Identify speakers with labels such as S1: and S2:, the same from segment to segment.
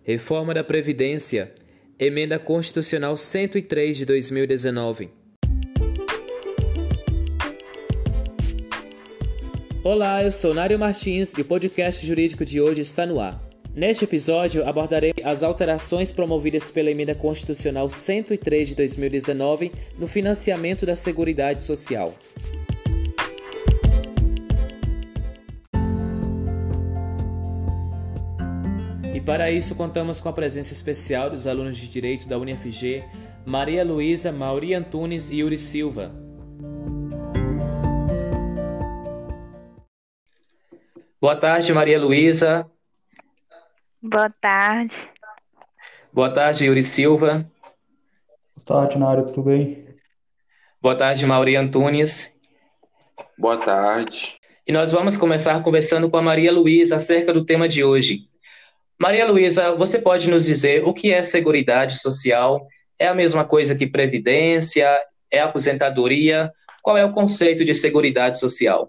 S1: Reforma da Previdência, Emenda Constitucional 103 de 2019. Olá, eu sou Nário Martins e o podcast jurídico de hoje está no ar. Neste episódio, abordarei as alterações promovidas pela Emenda Constitucional 103 de 2019 no financiamento da Seguridade Social. E para isso, contamos com a presença especial dos alunos de Direito da UniFG, Maria Luísa, Mauri Antunes e Yuri Silva. Boa tarde, Maria Luísa.
S2: Boa tarde.
S1: Boa tarde, Yuri Silva.
S3: Boa tarde, Nário, tudo bem?
S1: Boa tarde, Mauri Antunes.
S4: Boa tarde.
S1: E nós vamos começar conversando com a Maria Luísa acerca do tema de hoje. Maria Luísa, você pode nos dizer o que é Seguridade Social? É a mesma coisa que Previdência? É aposentadoria? Qual é o conceito de Seguridade Social?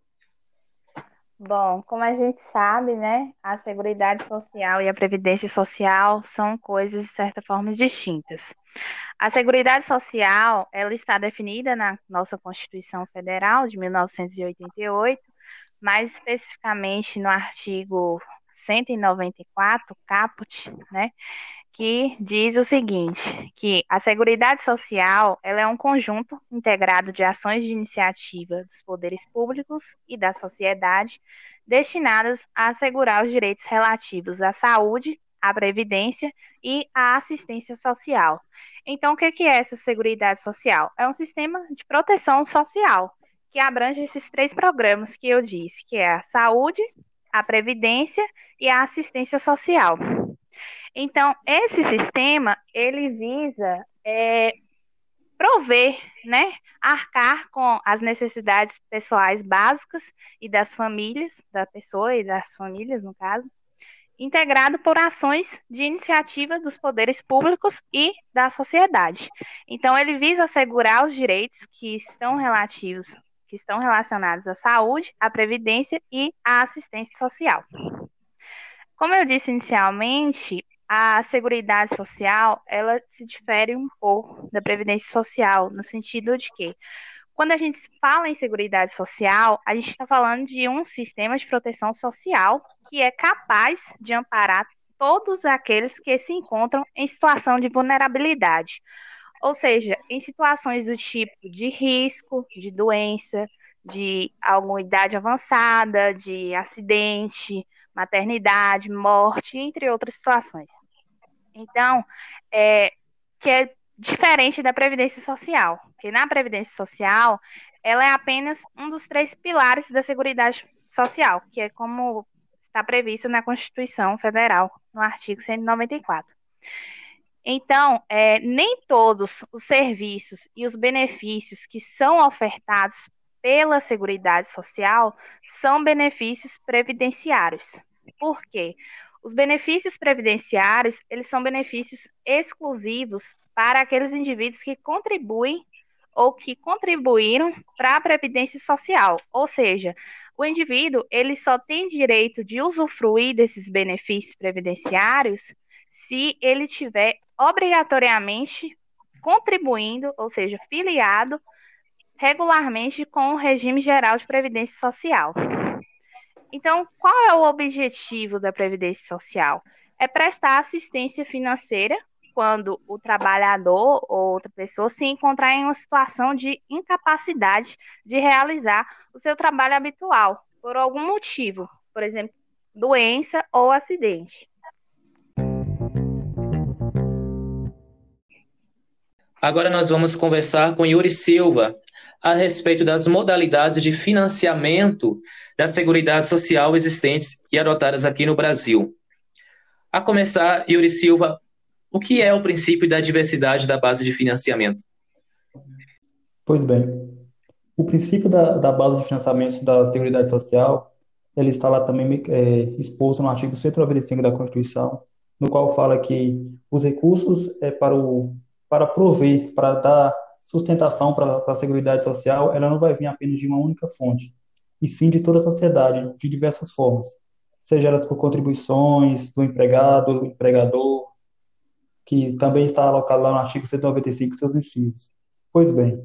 S2: Bom, como a gente sabe, né, a Seguridade Social e a Previdência Social são coisas, de certa forma, distintas. A Seguridade Social, ela está definida na nossa Constituição Federal de 1988, mais especificamente no artigo 194, caput, né, que diz o seguinte, que a Seguridade Social, ela é um conjunto integrado de ações de iniciativa dos poderes públicos e da sociedade destinadas a assegurar os direitos relativos à saúde, à previdência e à assistência social. Então, o que é essa Seguridade Social? É um sistema de proteção social que abrange esses três programas que eu disse, que é a saúde, a previdência e a assistência social. Então, esse sistema, ele visa prover, né, arcar com as necessidades pessoais básicas e das famílias, da pessoa e das famílias, no caso, integrado por ações de iniciativa dos poderes públicos e da sociedade. Então, ele visa assegurar os direitos que estão relacionados à saúde, à previdência e à assistência social. Como eu disse inicialmente, a Seguridade Social, ela se difere um pouco da Previdência Social, no sentido de que, quando a gente fala em Seguridade Social, a gente está falando de um sistema de proteção social que é capaz de amparar todos aqueles que se encontram em situação de vulnerabilidade. Ou seja, em situações do tipo de risco, de doença, de alguma idade avançada, de acidente, maternidade, morte, entre outras situações. Então, que é diferente da Previdência Social, porque na Previdência Social, ela é apenas um dos três pilares da Seguridade Social, que é como está previsto na Constituição Federal, no artigo 194. Então, nem todos os serviços e os benefícios que são ofertados pela Seguridade Social são benefícios previdenciários. Por quê? Os benefícios previdenciários, eles são benefícios exclusivos para aqueles indivíduos que contribuem ou que contribuíram para a Previdência Social. Ou seja, o indivíduo, ele só tem direito de usufruir desses benefícios previdenciários se ele tiver obrigatoriamente contribuindo, ou seja, filiado regularmente com o regime geral de previdência social. Então, qual é o objetivo da previdência social? É prestar assistência financeira quando o trabalhador ou outra pessoa se encontrar em uma situação de incapacidade de realizar o seu trabalho habitual, por algum motivo, por exemplo, doença ou acidente.
S1: Agora nós vamos conversar com Yuri Silva a respeito das modalidades de financiamento da Seguridade Social existentes e adotadas aqui no Brasil. A começar, Yuri Silva, o que é o princípio da diversidade da base de financiamento?
S3: Pois bem, o princípio da base de financiamento da Seguridade Social, ele está lá também exposto no artigo 195 da Constituição, no qual fala que os recursos para prover, para dar sustentação para a Seguridade Social, ela não vai vir apenas de uma única fonte, e sim de toda a sociedade, de diversas formas, seja elas por contribuições do empregado, do empregador, que também está alocado lá no artigo 195, seus incisos. Pois bem,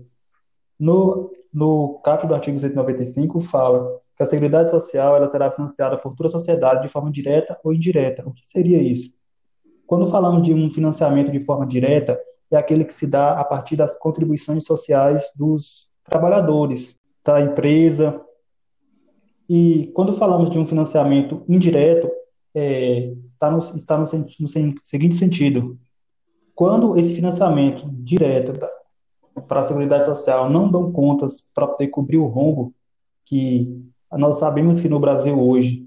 S3: no caput do artigo 195 fala que a Seguridade Social ela será financiada por toda a sociedade de forma direta ou indireta. O que seria isso? Quando falamos de um financiamento de forma direta, é aquele que se dá a partir das contribuições sociais dos trabalhadores, da empresa. E quando falamos de um financiamento indireto, está no seguinte sentido: quando esse financiamento direto para a Seguridade Social não dão contas para poder cobrir o rombo, que nós sabemos que no Brasil hoje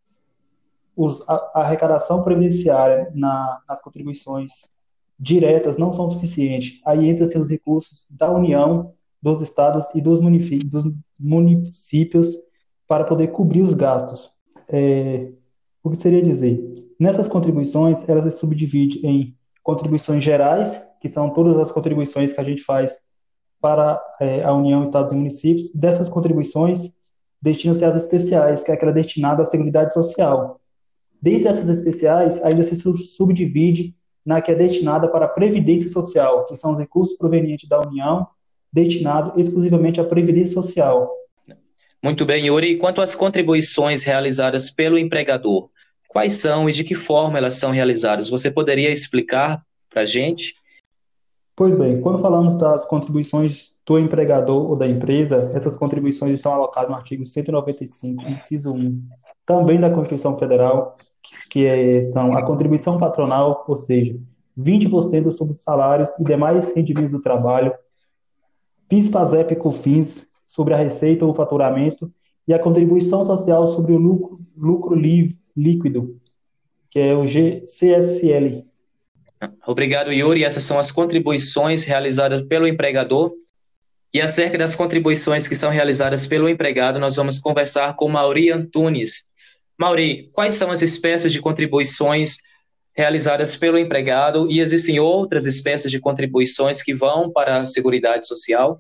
S3: a arrecadação previdenciária nas contribuições diretas não são suficientes. Aí entra-se os recursos da União, dos estados e dos municípios para poder cobrir os gastos. O que seria dizer? Nessas contribuições, elas se subdividem em contribuições gerais, que são todas as contribuições que a gente faz para a União, estados e municípios. Dessas contribuições, destinam-se às especiais, que é aquela destinada à Seguridade Social. Dentre essas especiais, ainda se subdivide na que é destinada para a Previdência Social, que são os recursos provenientes da União, destinados exclusivamente à Previdência Social.
S1: Muito bem, Yuri. E quanto às contribuições realizadas pelo empregador, quais são e de que forma elas são realizadas? Você poderia explicar para a gente?
S3: Pois bem, quando falamos das contribuições do empregador ou da empresa, essas contribuições estão alocadas no artigo 195, inciso 1, também da Constituição Federal, são a contribuição patronal, ou seja, 20% sobre os salários e demais rendimentos do trabalho, PIS, PASEP e COFINS sobre a receita ou faturamento, e a contribuição social sobre o lucro líquido, que é o CSL.
S1: Obrigado, Yuri. Essas são as contribuições realizadas pelo empregador. E acerca das contribuições que são realizadas pelo empregado, nós vamos conversar com Mauri Antunes. Mauri, quais são as espécies de contribuições realizadas pelo empregado e existem outras espécies de contribuições que vão para a Seguridade Social?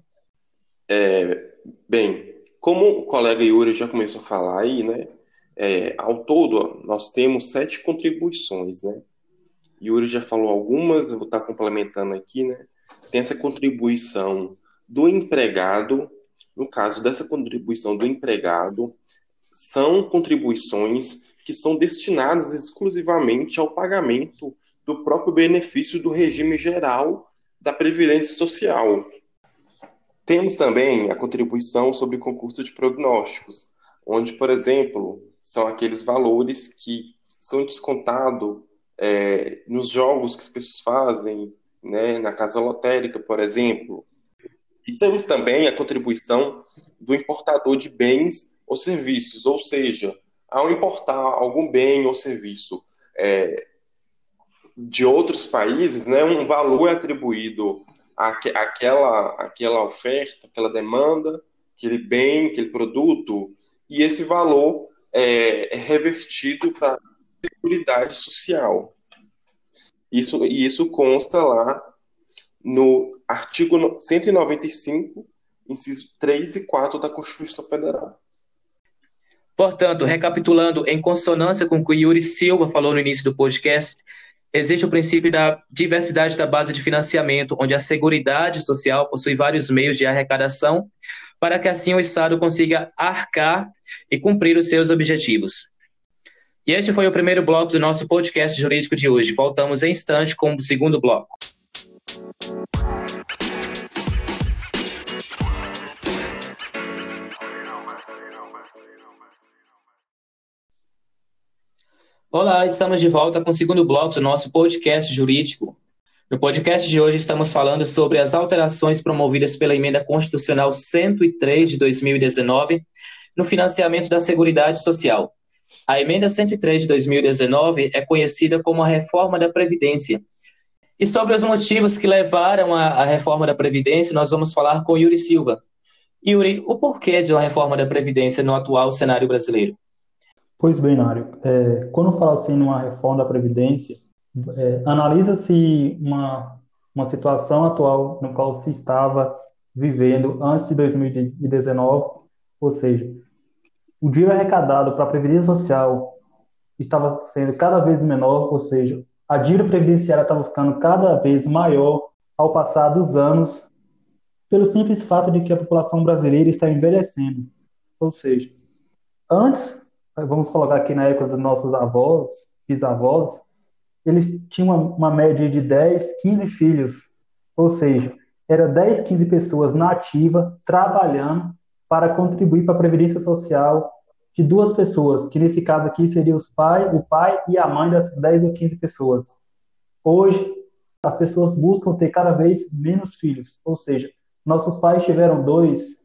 S4: Bem, como o colega Yuri já começou a falar aí, né? Ao todo, nós temos 7 contribuições, né? Yuri já falou algumas, eu vou estar complementando aqui, né? Tem essa contribuição do empregado. No caso dessa contribuição do empregado, são contribuições que são destinadas exclusivamente ao pagamento do próprio benefício do regime geral da Previdência Social. Temos também a contribuição sobre concurso de prognósticos, onde, por exemplo, são aqueles valores que são descontados nos jogos que as pessoas fazem, né, na casa lotérica, por exemplo. E temos também a contribuição do importador de bens ou serviços, ou seja, ao importar algum bem ou serviço de outros países, né, um valor é atribuído àquela oferta, àquela demanda, aquele bem, aquele produto, e esse valor é revertido para a Seguridade Social. Isso consta lá no artigo 195, incisos 3 e 4 da Constituição Federal.
S1: Portanto, recapitulando, em consonância com o que o Yuri Silva falou no início do podcast, existe o princípio da diversidade da base de financiamento, onde a Seguridade Social possui vários meios de arrecadação, para que assim o Estado consiga arcar e cumprir os seus objetivos. E este foi o primeiro bloco do nosso podcast jurídico de hoje. Voltamos em instante com o segundo bloco. Olá, estamos de volta com o segundo bloco do nosso podcast jurídico. No podcast de hoje estamos falando sobre as alterações promovidas pela Emenda Constitucional 103 de 2019 no financiamento da Seguridade Social. A Emenda 103 de 2019 é conhecida como a Reforma da Previdência. E sobre os motivos que levaram à Reforma da Previdência, nós vamos falar com Yuri Silva. Yuri, o porquê de uma Reforma da Previdência no atual cenário brasileiro?
S3: Pois bem, Nário, quando fala assim numa reforma da Previdência, analisa-se uma situação atual no qual se estava vivendo antes de 2019, ou seja, o dinheiro arrecadado para a Previdência Social estava sendo cada vez menor, ou seja, a dívida previdenciária estava ficando cada vez maior ao passar dos anos, pelo simples fato de que a população brasileira está envelhecendo. Ou seja, antes, vamos colocar aqui na época dos nossos avós, bisavós, eles tinham uma média de 10, 15 filhos. Ou seja, era 10, 15 pessoas na ativa, trabalhando para contribuir para a Previdência Social de duas pessoas, que nesse caso aqui seria o pai e a mãe dessas 10 ou 15 pessoas. Hoje, as pessoas buscam ter cada vez menos filhos, ou seja, nossos pais tiveram 2,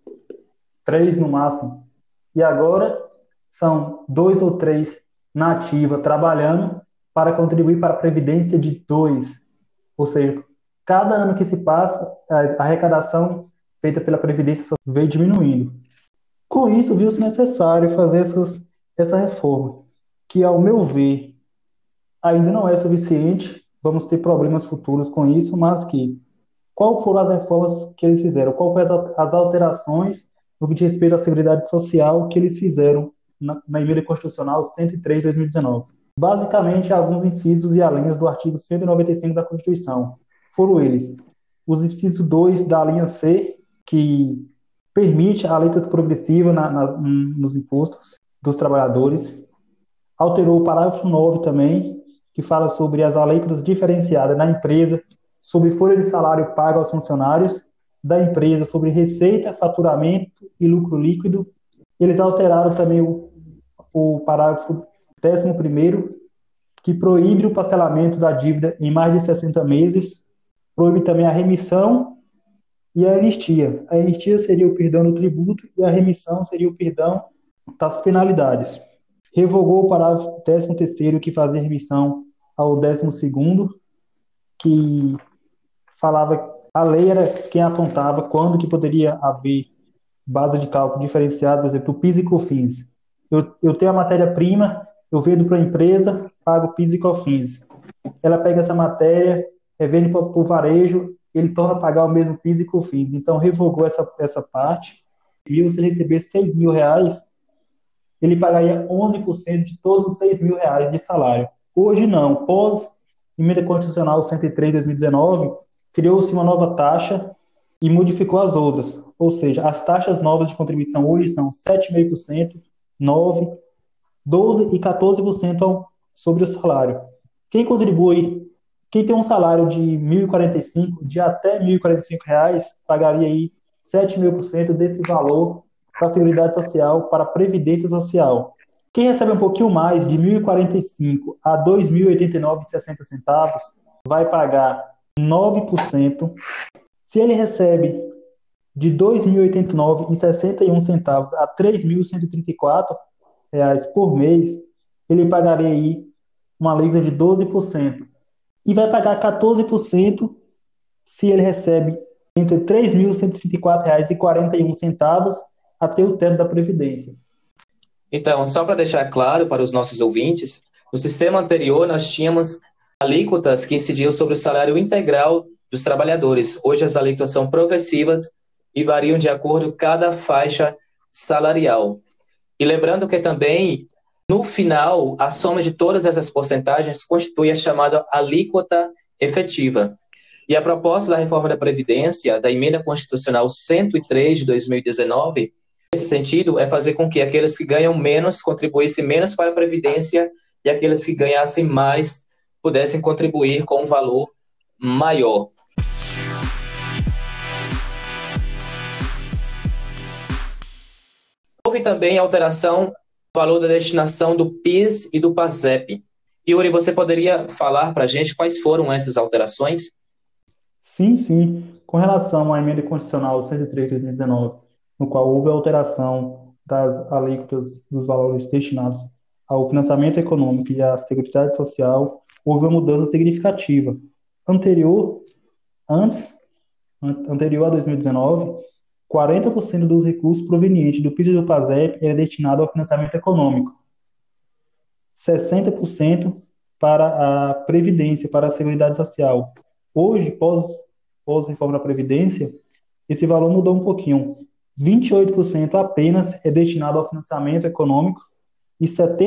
S3: 3 no máximo, e agora são 2 ou 3 na ativa, trabalhando para contribuir para a previdência de 2. Ou seja, cada ano que se passa, a arrecadação feita pela Previdência vem diminuindo. Com isso, viu-se necessário fazer essa reforma, que, ao meu ver, ainda não é suficiente. Vamos ter problemas futuros com isso, mas qual foram as reformas que eles fizeram? Qual foram as alterações no que diz respeito à Seguridade Social que eles fizeram na Emenda Constitucional 103 de 2019? Basicamente, alguns incisos e alíneas do artigo 195 da Constituição. Foram eles: os incisos 2 da linha C, que permite a alíquota progressiva nos impostos dos trabalhadores. Alterou o parágrafo 9 também, que fala sobre as alíquotas diferenciadas na empresa, sobre folha de salário pago aos funcionários da empresa, sobre receita, faturamento e lucro líquido. Eles alteraram também o parágrafo 11º, que proíbe o parcelamento da dívida em mais de 60 meses, proíbe também a remissão e a anistia. A anistia seria o perdão do tributo e a remissão seria o perdão das penalidades. Revogou o parágrafo 13º, que fazia remissão ao 12º, que falava, a lei era quem apontava quando que poderia haver base de cálculo diferenciada, por exemplo, o PIS e COFINS. Eu tenho a matéria-prima, eu vendo para a empresa, pago PIS e COFINS. Ela pega essa matéria, vende para o varejo, ele torna a pagar o mesmo PIS e COFINS. Então, revogou essa parte. E se ele recebesse R$6.000, ele pagaria 11% de todos os R$6.000 de salário. Hoje não. Pós Emenda Constitucional 103 de 2019, criou-se uma nova taxa e modificou as outras. Ou seja, as taxas novas de contribuição hoje são 7,5%, 9%, 12% e 14% sobre o salário. Quem tem um salário de R$1.045, de até R$1.045, pagaria aí 7,5% desse valor para a Seguridade Social, para a Previdência Social. Quem recebe um pouquinho mais, de R$1.045 a R$2.089,60, vai pagar 9%. Se ele recebe de R$2.089,61 a R$3.134 por mês, ele pagaria aí uma alíquota de 12%. E vai pagar 14% se ele recebe entre R$3.134,41 até o teto da Previdência.
S1: Então, só para deixar claro para os nossos ouvintes, no sistema anterior nós tínhamos alíquotas que incidiam sobre o salário integral dos trabalhadores. Hoje as alíquotas são progressivas e variam de acordo com cada faixa salarial. E lembrando que também, no final, a soma de todas essas porcentagens constitui a chamada alíquota efetiva. E a proposta da reforma da Previdência, da Emenda Constitucional 103 de 2019, nesse sentido, é fazer com que aqueles que ganham menos contribuíssem menos para a Previdência e aqueles que ganhassem mais pudessem contribuir com um valor maior. Houve também alteração no valor da destinação do PIS e do PASEP. Yuri, você poderia falar para a gente quais foram essas alterações?
S3: Sim. Com relação à Emenda Constitucional 103 de 2019, no qual houve a alteração das alíquotas dos valores destinados ao financiamento econômico e à Seguridade Social, houve uma mudança significativa. Anterior a 2019, 40% dos recursos provenientes do PIS e do PASEP era destinado ao financiamento econômico, 60% para a Previdência, para a Seguridade Social. Hoje, pós-reforma da Previdência, esse valor mudou um pouquinho. 28% apenas é destinado ao financiamento econômico e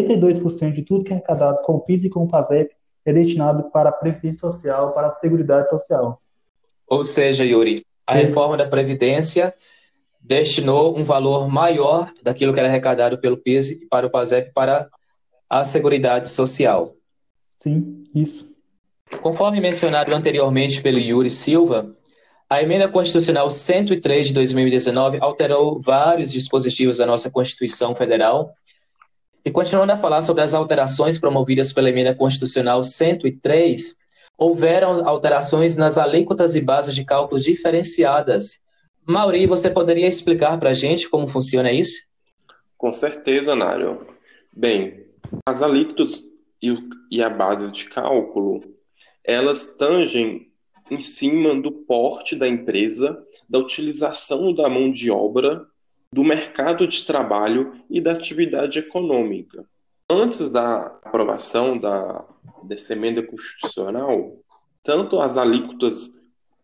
S3: 72% de tudo que é arrecadado com o PIS e com o PASEP é destinado para a Previdência Social, para a Seguridade Social.
S1: Ou seja, Yuri, a
S3: E-
S1: reforma da Previdência destinou um valor maior daquilo que era arrecadado pelo PIS para o PASEP para a Seguridade Social.
S3: Sim, isso.
S1: Conforme mencionado anteriormente pelo Yuri Silva, a Emenda Constitucional 103 de 2019 alterou vários dispositivos da nossa Constituição Federal. E continuando a falar sobre as alterações promovidas pela Emenda Constitucional 103, houveram alterações nas alíquotas e bases de cálculos diferenciadas. Mauri, você poderia explicar para a gente como funciona isso?
S4: Com certeza, Nário. Bem, as alíquotas e a base de cálculo, elas tangem em cima do porte da empresa, da utilização da mão de obra, do mercado de trabalho e da atividade econômica. Antes da aprovação dessa emenda constitucional, tanto as alíquotas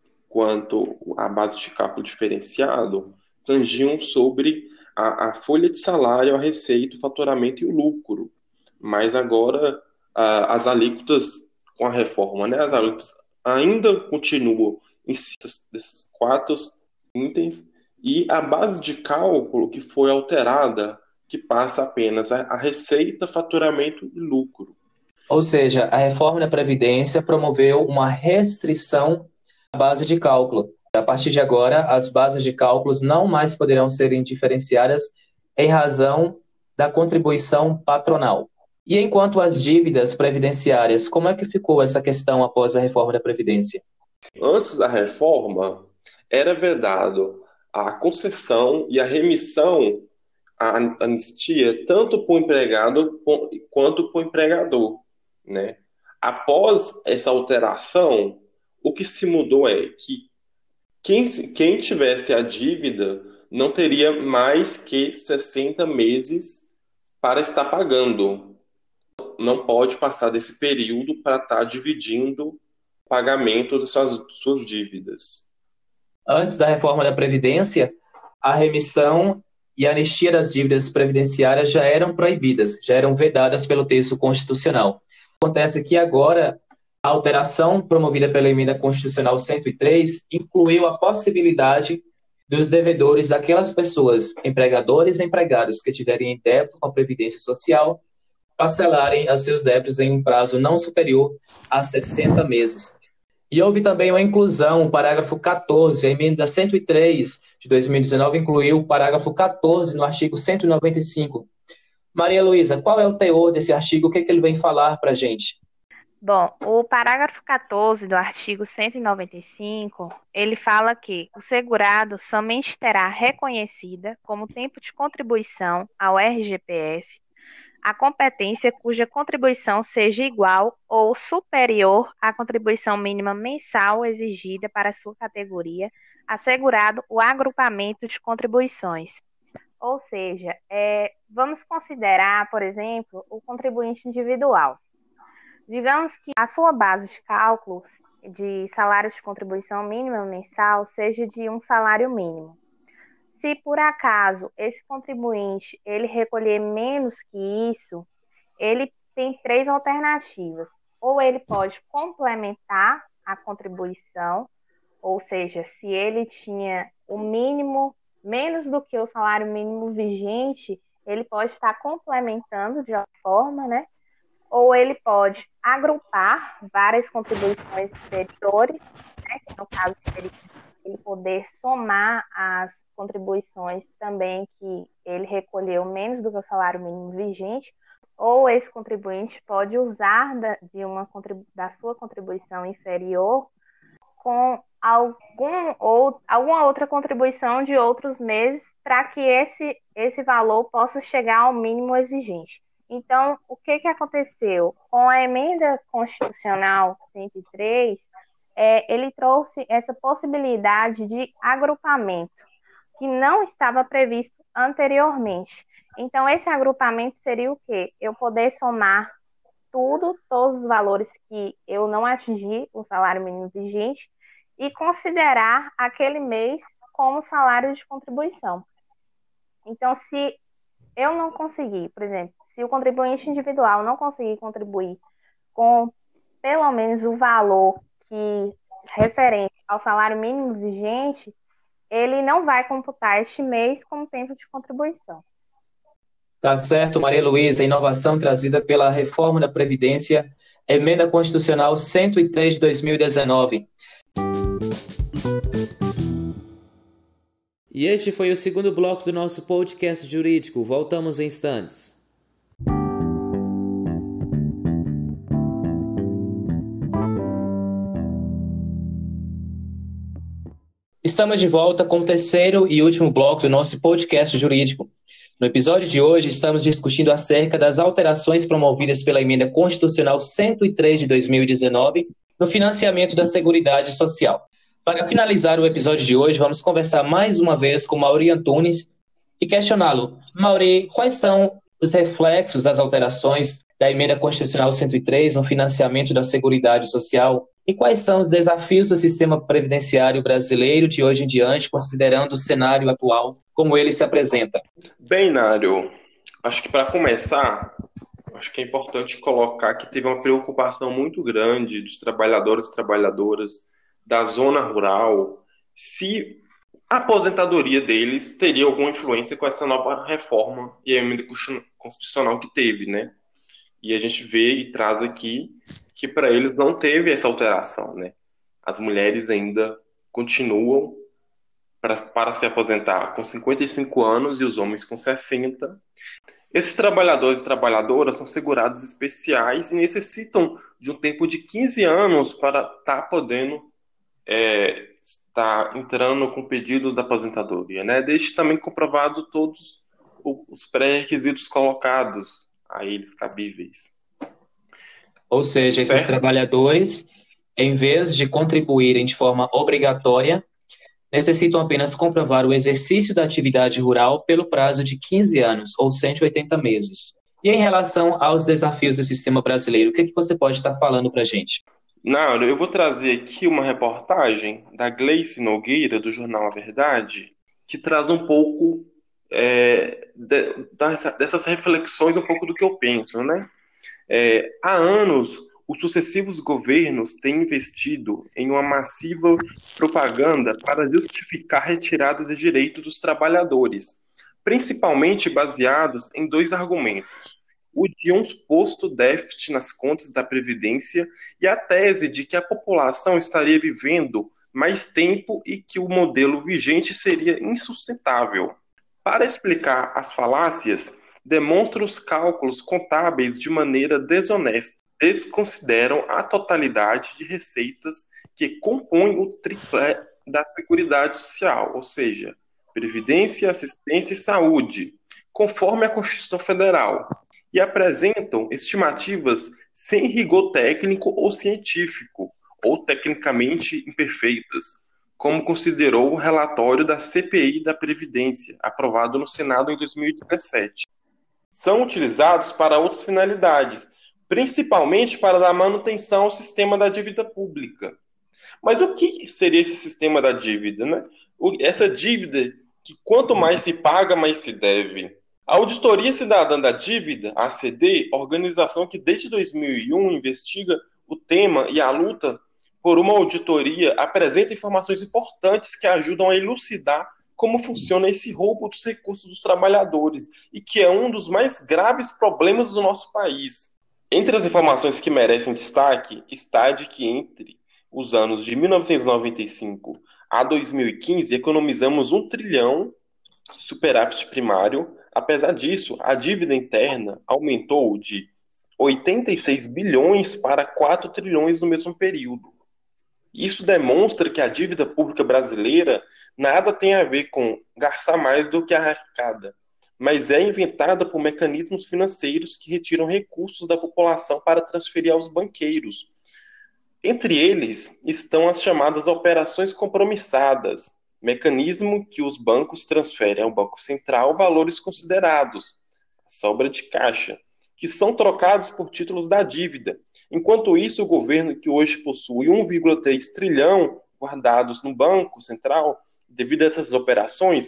S4: quanto a base de cálculo diferenciado tangiam sobre a folha de salário, a receita, o faturamento e o lucro. Mas agora as alíquotas, com a reforma, né, as alíquotas ainda continuam em cima desses quatro itens e a base de cálculo que foi alterada, que passa apenas a receita, faturamento e lucro.
S1: Ou seja, a reforma da Previdência promoveu uma restrição à base de cálculo. A partir de agora, as bases de cálculos não mais poderão ser diferenciadas em razão da contribuição patronal. E enquanto às dívidas previdenciárias, como é que ficou essa questão após a reforma da Previdência?
S4: Antes da reforma, era vedado a concessão e a remissão, a anistia, tanto para o empregado quanto para o empregador, né? Após essa alteração, o que se mudou é que quem tivesse a dívida não teria mais que 60 meses para estar pagando. Não pode passar desse período para estar dividindo o pagamento das suas dívidas.
S1: Antes da reforma da Previdência, a remissão e a anistia das dívidas previdenciárias já eram proibidas, já eram vedadas pelo texto constitucional. Acontece que agora a alteração promovida pela Emenda Constitucional 103 incluiu a possibilidade dos devedores, daquelas pessoas, empregadores e empregados que tiverem em débito com a Previdência Social, parcelarem os seus débitos em um prazo não superior a 60 meses. E houve também uma inclusão, o parágrafo 14, a emenda 103 de 2019 incluiu o parágrafo 14 no artigo 195. Maria Luísa, qual é o teor desse artigo? O que é que ele vem falar para a gente?
S2: Bom, o parágrafo 14 do artigo 195, ele fala que o segurado somente terá reconhecida como tempo de contribuição ao RGPS a competência cuja contribuição seja igual ou superior à contribuição mínima mensal exigida para sua categoria, assegurado o agrupamento de contribuições. Ou seja, vamos considerar, por exemplo, o contribuinte individual. Digamos que a sua base de cálculo de salário de contribuição mínima mensal seja de um salário mínimo. Se por acaso esse contribuinte ele recolher menos que isso, ele tem três alternativas. Ou ele pode complementar a contribuição, ou seja, se ele tinha o mínimo menos do que o salário mínimo vigente, ele pode estar complementando de alguma forma, né? Ou ele pode agrupar várias contribuições inferiores, né? Que no caso seria ele poder somar as contribuições também que ele recolheu menos do que o salário mínimo vigente, ou esse contribuinte pode usar da sua contribuição inferior com alguma outra contribuição de outros meses para que esse valor possa chegar ao mínimo exigente. Então, o que aconteceu? Com a emenda constitucional 103, ele trouxe essa possibilidade de agrupamento, que não estava previsto anteriormente. Então, esse agrupamento seria o quê? Eu poder somar todos os valores que eu não atingi o salário mínimo vigente e considerar aquele mês como salário de contribuição. Então, se eu não conseguir, por exemplo, se o contribuinte individual não conseguir contribuir com pelo menos o valor que referente ao salário mínimo vigente, ele não vai computar este mês como tempo de contribuição.
S1: Tá certo, Maria Luísa, inovação trazida pela reforma da Previdência, Emenda Constitucional 103 de 2019.
S5: E este foi o segundo bloco do nosso podcast jurídico. Voltamos em instantes.
S1: Estamos de volta com o terceiro e último bloco do nosso podcast jurídico. No episódio de hoje, estamos discutindo acerca das alterações promovidas pela Emenda Constitucional 103 de 2019 no financiamento da Seguridade Social. Para finalizar o episódio de hoje, vamos conversar mais uma vez com Mauri Antunes e questioná-lo. Mauri, quais são os reflexos das alterações da Emenda Constitucional 103 no financiamento da Seguridade Social e quais são os desafios do sistema previdenciário brasileiro de hoje em diante, considerando o cenário atual como ele se apresenta?
S4: Bem, Nário, acho que para começar, acho que é importante colocar que teve uma preocupação muito grande dos trabalhadores e trabalhadoras da zona rural, se a aposentadoria deles teria alguma influência com essa nova reforma e a emenda constitucional que teve, né? E a gente vê e traz aqui que para eles não teve essa alteração, né? As mulheres ainda continuam para se aposentar com 55 anos e os homens com 60. Esses trabalhadores e trabalhadoras são segurados especiais e necessitam de um tempo de 15 anos para estar podendo está entrando com o pedido da aposentadoria, né? Deixe também comprovado todos os pré-requisitos colocados a eles cabíveis.
S1: Ou seja, esses trabalhadores, em vez de contribuírem de forma obrigatória, necessitam apenas comprovar o exercício da atividade rural pelo prazo de 15 anos, ou 180 meses. E em relação aos desafios do sistema brasileiro, o que você pode estar falando para a gente?
S4: Não, eu vou trazer aqui uma reportagem da Gleice Nogueira, do jornal A Verdade, que traz um pouco dessas reflexões, um pouco do que eu penso, né? Há anos, os sucessivos governos têm investido em uma massiva propaganda para justificar a retirada de direitos dos trabalhadores, principalmente baseados em dois argumentos: o de um suposto déficit nas contas da Previdência e a tese de que a população estaria vivendo mais tempo e que o modelo vigente seria insustentável. Para explicar as falácias, demonstra os cálculos contábeis de maneira desonesta, desconsideram a totalidade de receitas que compõem o triplé da Seguridade Social, ou seja, Previdência, Assistência e Saúde, conforme a Constituição Federal, e apresentam estimativas sem rigor técnico ou científico, ou tecnicamente imperfeitas, como considerou o relatório da CPI da Previdência, aprovado no Senado em 2017. São utilizados para outras finalidades, principalmente para dar manutenção ao sistema da dívida pública. Mas o que seria esse sistema da dívida, né? Essa dívida que quanto mais se paga, mais se deve. A Auditoria Cidadã da Dívida, a ACD, organização que desde 2001 investiga o tema e a luta por uma auditoria, apresenta informações importantes que ajudam a elucidar como funciona esse roubo dos recursos dos trabalhadores e que é um dos mais graves problemas do nosso país. Entre as informações que merecem destaque está de que entre os anos de 1995 a 2015 economizamos 1 trilhão de superávit primário. Apesar disso, a dívida interna aumentou de 86 bilhões para 4 trilhões no mesmo período. Isso demonstra que a dívida pública brasileira nada tem a ver com gastar mais do que arrecada, mas é inventada por mecanismos financeiros que retiram recursos da população para transferir aos banqueiros. Entre eles estão as chamadas operações compromissadas, mecanismo que os bancos transferem ao Banco Central valores considerados, sobra de caixa, que são trocados por títulos da dívida. Enquanto isso, o governo, que hoje possui 1,3 trilhão guardados no Banco Central, devido a essas operações,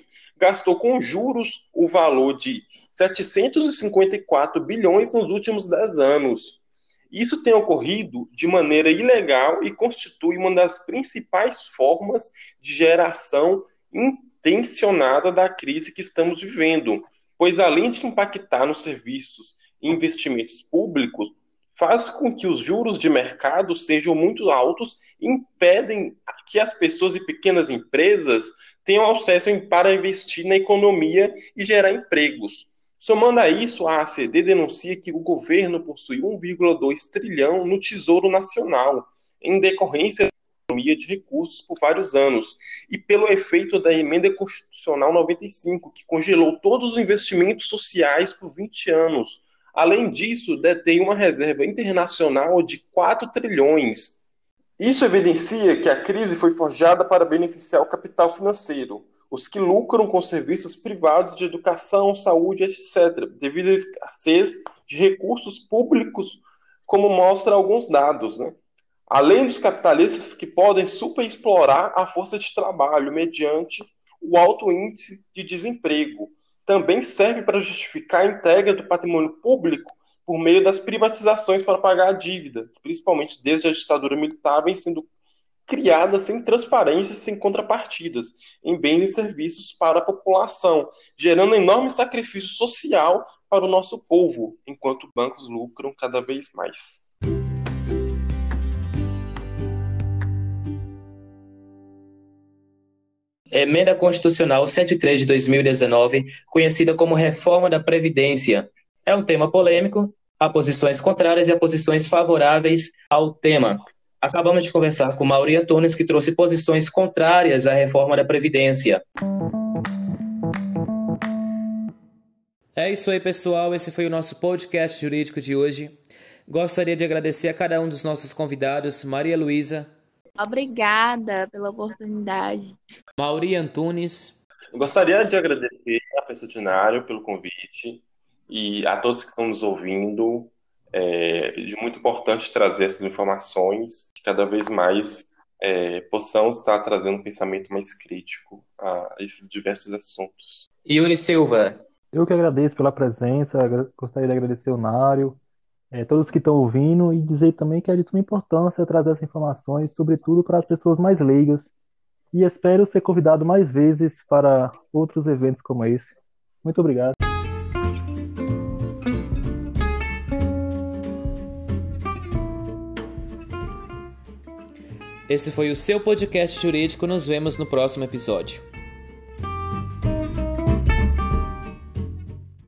S4: gastou com juros o valor de 754 bilhões nos últimos 10 anos. Isso tem ocorrido de maneira ilegal e constitui uma das principais formas de geração intencionada da crise que estamos vivendo, pois além de impactar nos serviços e investimentos públicos, faz com que os juros de mercado sejam muito altos e impedem que as pessoas e pequenas empresas tenham acesso para investir na economia e gerar empregos. Somando a isso, a ACD denuncia que o governo possui 1,2 trilhão no Tesouro Nacional, em decorrência da economia de recursos por vários anos, e pelo efeito da Emenda Constitucional 95, que congelou todos os investimentos sociais por 20 anos. Além disso, detém uma reserva internacional de 4 trilhões. Isso evidencia que a crise foi forjada para beneficiar o capital financeiro, os que lucram com serviços privados de educação, saúde, etc., devido à escassez de recursos públicos, como mostram alguns dados, né? Além dos capitalistas que podem superexplorar a força de trabalho mediante o alto índice de desemprego, também serve para justificar a entrega do patrimônio público por meio das privatizações para pagar a dívida, principalmente desde a ditadura militar, vem sendo criada sem transparência e sem contrapartidas em bens e serviços para a população, gerando enorme sacrifício social para o nosso povo, enquanto bancos lucram cada vez mais.
S1: Emenda Constitucional 103 de 2019, conhecida como Reforma da Previdência. É um tema polêmico, há posições contrárias e há posições favoráveis ao tema. Acabamos de conversar com Mauri Antunes, que trouxe posições contrárias à reforma da Previdência.
S5: É isso aí, pessoal. Esse foi o nosso podcast jurídico de hoje. Gostaria de agradecer a cada um dos nossos convidados, Maria Luísa.
S2: Obrigada pela oportunidade.
S5: Mauri Antunes.
S4: Eu gostaria de agradecer a Professor Dinário pelo convite e a todos que estão nos ouvindo. É muito importante trazer essas informações, que cada vez mais possamos estar trazendo um pensamento mais crítico a esses diversos assuntos.
S1: Yuri Silva.
S3: Eu que agradeço pela presença, gostaria de agradecer o Nário, todos que estão ouvindo, e dizer também que é de suma importância trazer essas informações, sobretudo para as pessoas mais leigas, e espero ser convidado mais vezes para outros eventos como esse. Muito obrigado.
S5: Esse foi o seu podcast jurídico. Nos vemos no próximo episódio.